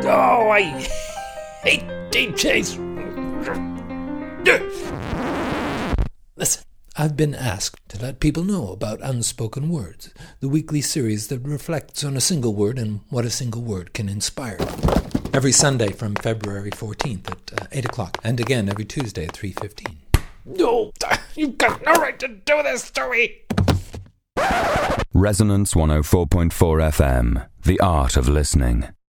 Oh, I hate DJs. Listen, I've been asked to let people know about Unspoken Words, the weekly series that reflects on a single word and what a single word can inspire. Every Sunday from February 14th at 8 o'clock, and again every Tuesday at 3:15. No, you've got no right to do this to me! Resonance 104.4 FM, the art of listening.